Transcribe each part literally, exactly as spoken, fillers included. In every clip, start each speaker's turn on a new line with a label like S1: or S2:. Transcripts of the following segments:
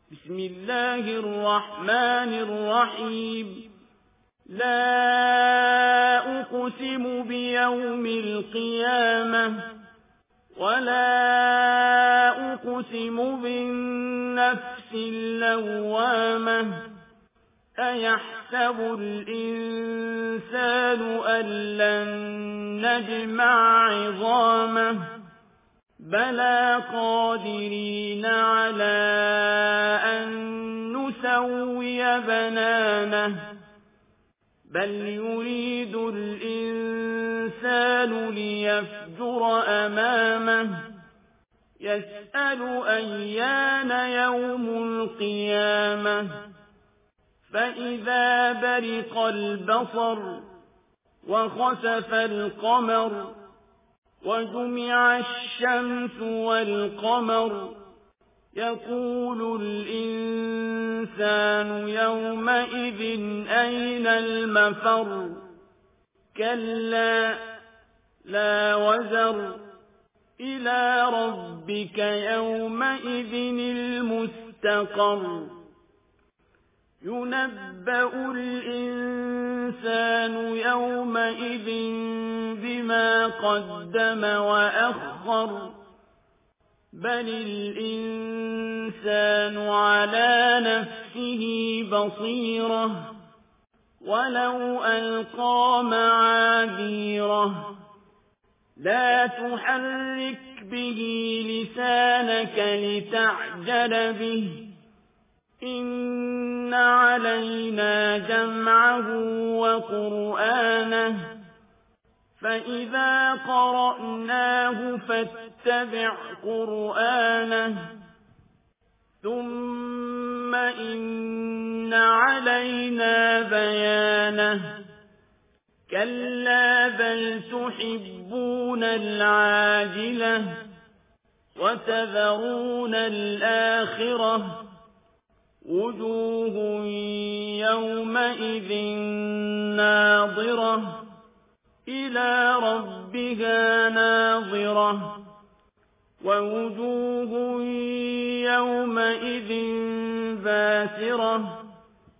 S1: بسم الله الرحمن الرحيم لا أقسم بيوم القيامة ولا أقسم بالنفس اللوامة أيحسب الإنسان أن لن نجمع عظامه بلى قادرين على أن نسوي بنانه بل يريد الإنسان ليفجر أمامه يسأل أيان يوم القيامة فإذا برق البصر وخسف القمر وجمع الشمس والقمر يقول الإنسان يومئذ أين المفر كلا لا وزر إلى ربك يومئذ المستقر ينبأ الإنسان يومئذ بما قدم وأخر بل الإنسان على نفسه بصيرة ولو ألقى معاذيره لا تحرك به لسانك لتعجل به إن علينا جمعه وقرآنه فإذا قرأناه فاتبع قرآنه ثم إن علينا بيانه كلا بل تحبون العاجلة وتذرون الآخرة وجوه يومئذ ناظرة إلى ربها ناظرة ووجوه يومئذ باسرة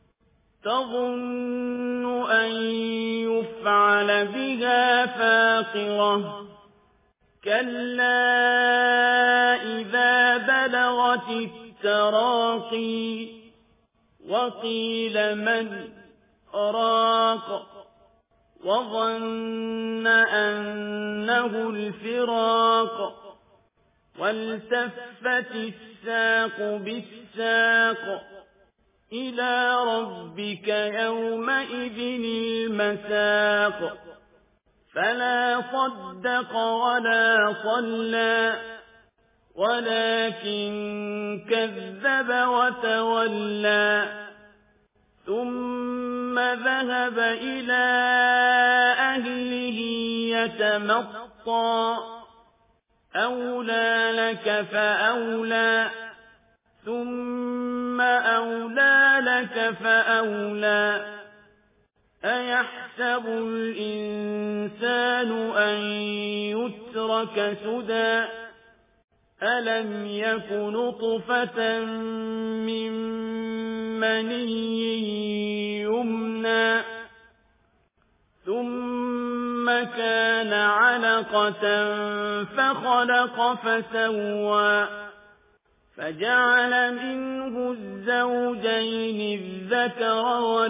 S1: تظن أن يفعل بها فاقرة كلا إذا بلغت التراقي وقيل من راق وظن أنه الفراق والتفت الساق بالساق إلى ربك يومئذ المساق فلا صدق ولا صلى ولكن كذب وتولى ثم ذهب إلى أهله يتمطى أولى لك فأولى ثم أولى لك فأولى أيحسب الإنسان أن يترك سدى ألم يك نطفة من مني يمنى ثم كان علقة فخلق فسوى فجعل منه الزوجين الذكر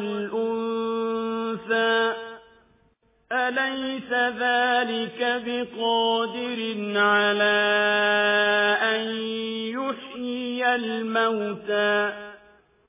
S1: والأنثى أليس ذلك بقادر على أن يحيي الموتى